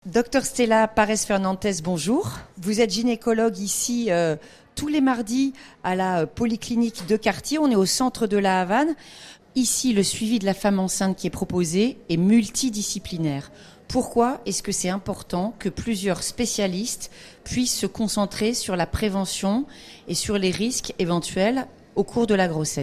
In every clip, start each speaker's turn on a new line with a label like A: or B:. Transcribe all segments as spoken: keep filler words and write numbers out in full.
A: Docteur Stella Parés-Fernandez, bonjour. Vous êtes gynécologue ici euh, tous les mardis à la euh, polyclinique de quartier. On est au centre de la Havane. Ici, le suivi de la femme enceinte qui est proposé est multidisciplinaire. Pourquoi est-ce que c'est important que plusieurs spécialistes puissent se concentrer sur la prévention et sur les risques éventuels au cours de la grossesse ?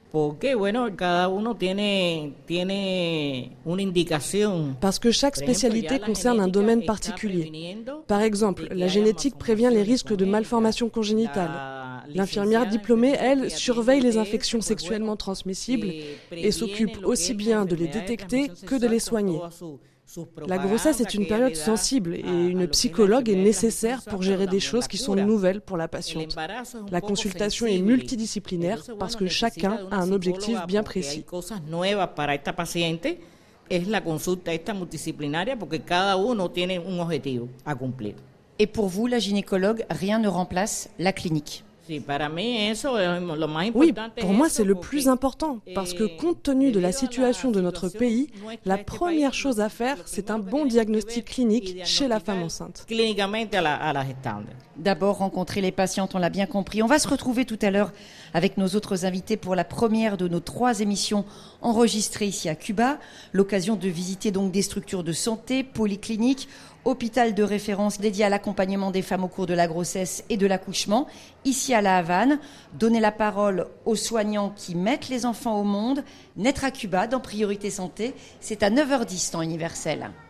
B: Parce que chaque spécialité concerne un domaine particulier. Par exemple, la génétique prévient les risques de malformations congénitales. L'infirmière diplômée, elle, surveille les infections sexuellement transmissibles et s'occupe aussi bien de les détecter que de les soigner. La grossesse est une période sensible et une psychologue est nécessaire pour gérer des choses qui sont nouvelles pour la patiente. La consultation est multidisciplinaire parce que chacun a un objectif bien précis.
A: Et pour vous, la gynécologue, rien ne remplace la clinique ?
B: Oui, pour moi c'est le plus important, parce que compte tenu de la situation de notre pays, la première chose à faire, c'est un bon diagnostic clinique chez la femme enceinte.
A: D'abord, rencontrer les patientes, on l'a bien compris. On va se retrouver tout à l'heure avec nos autres invités pour la première de nos trois émissions enregistrées ici à Cuba. L'occasion de visiter donc des structures de santé, polycliniques, hôpital de référence dédié à l'accompagnement des femmes au cours de la grossesse et de l'accouchement, ici à la Havane. Donner la parole aux soignants qui mettent les enfants au monde. Naître à Cuba dans Priorité Santé, c'est à neuf heures dix temps universel.